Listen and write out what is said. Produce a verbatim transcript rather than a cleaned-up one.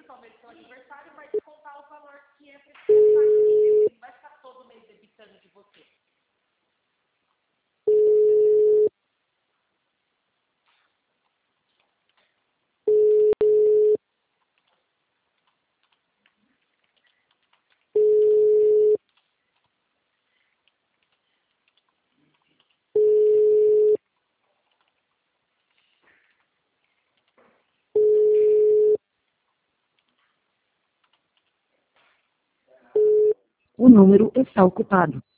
somente seu aniversário, vai descontar o valor que é para esse aniversário. Ele não vai ficar todo mês debitando de você. O número está ocupado.